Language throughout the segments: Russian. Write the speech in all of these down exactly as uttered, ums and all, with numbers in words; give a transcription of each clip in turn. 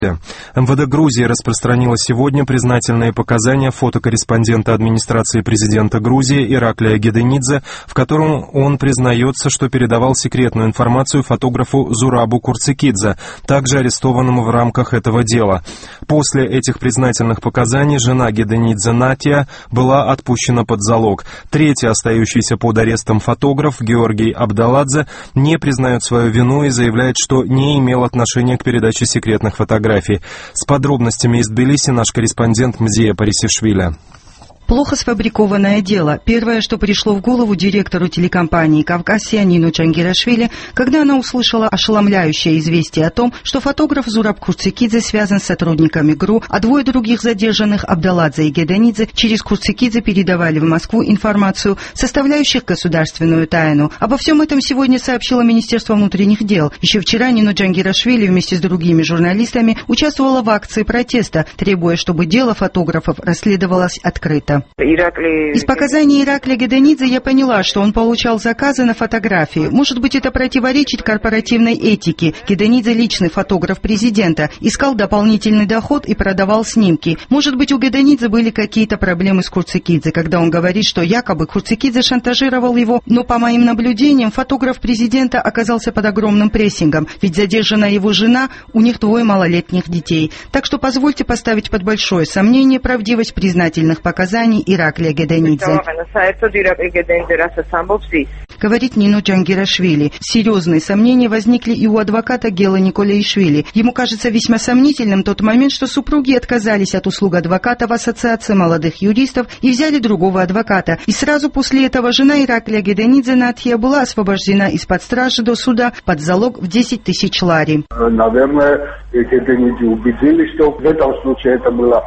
МВД Грузии распространило сегодня признательные показания фотокорреспондента администрации президента Грузии Ираклия Геденидзе, в котором он признается, что передавал секретную информацию фотографу Зурабу Курцикидзе, также арестованному в рамках этого дела. После этих признательных показаний жена Геденидзе Натия была отпущена под залог. Третий остающийся под арестом фотограф Георгий Абдаладзе не признает свою вину и заявляет, что не имел отношения к передаче секретных фотографий. С подробностями из Тбилиси наш корреспондент Мзия Парисишвили. Плохо сфабрикованное дело. Первое, что пришло в голову директору телекомпании «Кавказия» Нино Джангирашвили, когда она услышала ошеломляющее известие о том, что фотограф Зураб Курцикидзе связан с сотрудниками ГРУ, а двое других задержанных, Абдаладзе и Геденидзе, через Курцикидзе передавали в Москву информацию, составляющих государственную тайну. Обо всем этом сегодня сообщило Министерство внутренних дел. Еще вчера Нино Джангирашвили вместе с другими журналистами участвовала в акции протеста, требуя, чтобы дело фотографов расследовалось открыто. Из показаний Ираклия Геденидзе я поняла, что он получал заказы на фотографии. Может быть, это противоречит корпоративной этике. Геденидзе, личный фотограф президента, искал дополнительный доход и продавал снимки. Может быть, у Геденидзе были какие-то проблемы с Курцикидзе, когда он говорит, что якобы Курцикидзе шантажировал его, но по моим наблюдениям фотограф президента оказался под огромным прессингом, ведь задержана его жена, у них двое малолетних детей. Так что позвольте поставить под большое сомнение правдивость признательных показаний Ираклия Геденидзе. Говорит Нино Джангирашвили. Серьезные сомнения возникли и у адвоката Гела Николеишвили. Ему кажется весьма сомнительным тот момент, что супруги отказались от услуг адвоката в Ассоциации молодых юристов и взяли другого адвоката. И сразу после этого жена Ираклия Геденидзе Натья была освобождена из-под стражи до суда под залог в десять тысяч лари. Наверное, Геденидзе убедили, что в этом случае это было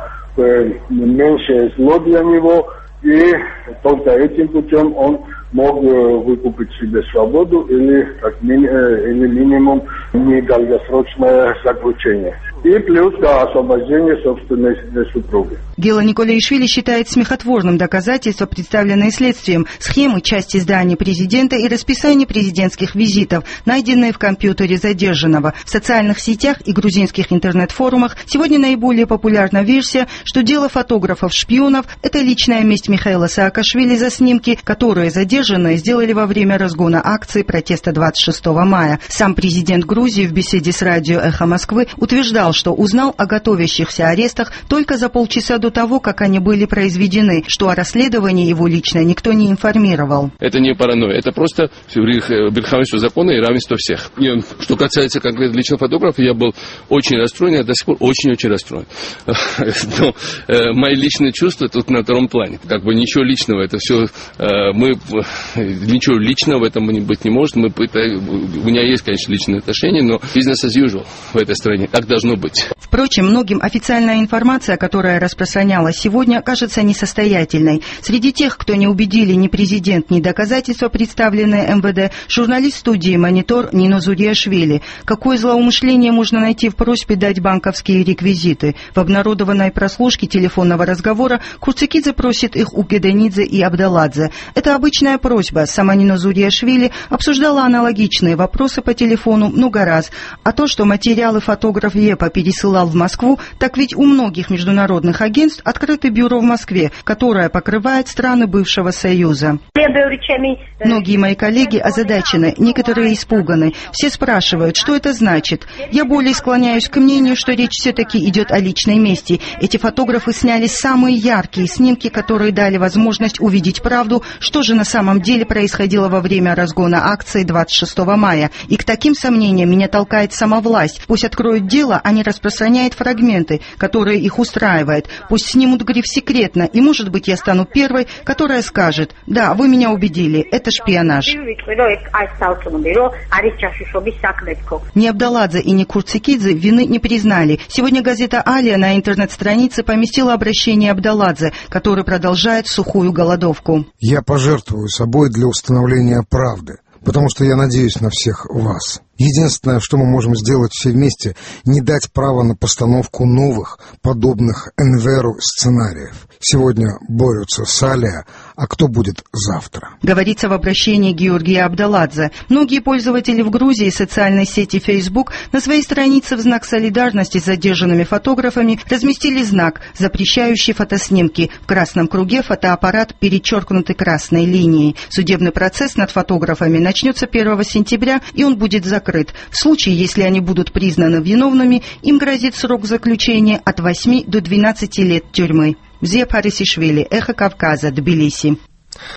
меньшее зло для него, и только этим путем он мог выкупить себе свободу или, как мини, или минимум недолгосрочное заключение. И плюс да, освобождение собственной супруги. Гела Николеишвили считает смехотворным доказательства, представленные следствием, схемы, части здания президента и расписание президентских визитов, найденные в компьютере задержанного. В социальных сетях и грузинских интернет-форумах сегодня наиболее популярна версия, что дело фотографов-шпионов – это личная месть Михаила Саакашвили за снимки, которые задержанные сделали во время разгона акции протеста двадцать шестого мая. Сам президент Грузии в беседе с радио «Эхо Москвы» утверждал, что узнал о готовящихся арестах только за полчаса до того, как они были произведены, что о расследовании его лично никто не информировал. Это не паранойя, это просто верховенство закона и равенство всех. И что касается конкретно личного фотографа, я был очень расстроен, я до сих пор очень-очень расстроен. Но э, мои личные чувства тут на втором плане. Как бы ничего личного, это все, э, мы, ничего личного в этом быть не может. Мы, это, у меня есть, конечно, личные отношения, но business as usual в этой стране. Так должно быть. Впрочем, многим официальная информация, которая распространялась сегодня, кажется несостоятельной. Среди тех, кто не убедили ни президент, ни доказательства, представленные МВД, журналист студии «Монитор» Нино Зуриашвили. Какое злоумышление можно найти в просьбе дать банковские реквизиты? В обнародованной прослушке телефонного разговора Курцикидзе просит их у Геденидзе и Абдаладзе. Это обычная просьба. Сама Нино Зуриашвили обсуждала аналогичные вопросы по телефону много раз. А то, что материалы фотограф ЕПА пересылал в Москву, так ведь у многих международных агентств открыто бюро в Москве, которое покрывает страны бывшего Союза. Многие мои коллеги озадачены, некоторые испуганы. Все спрашивают, что это значит. Я более склоняюсь к мнению, что речь все-таки идет о личной мести. Эти фотографы сняли самые яркие снимки, которые дали возможность увидеть правду, что же на самом деле происходило во время разгона акции двадцать шестого мая. И к таким сомнениям меня толкает сама власть. Пусть откроют дело, а не распространяет фрагменты, которые их устраивают. Пусть снимут гриф «секретно», и, может быть, я стану первой, которая скажет: «Да, вы меня убедили, это шпионаж». Ни Абдаладзе и ни Курцикидзе вины не признали. Сегодня газета «Алия» на интернет-странице поместила обращение Абдаладзе, который продолжает сухую голодовку. Я пожертвую собой для установления правды, потому что я надеюсь на всех вас. Единственное, что мы можем сделать все вместе, не дать права на постановку новых, подобных Энверу сценариев. Сегодня борются с Алия, а кто будет завтра? Говорится в обращении Георгия Абдаладзе. Многие пользователи в Грузии социальной сети Facebook на своей странице в знак солидарности с задержанными фотографами разместили знак, запрещающий фотоснимки. В красном круге фотоаппарат перечеркнутый красной линией. Судебный процесс над фотографами начнется первого сентября, и он будет закрыт. В случае, если они будут признаны виновными, им грозит срок заключения от восьми до двенадцати лет тюрьмы. Зия Парисишвили, Эхо Кавказа, Тбилиси.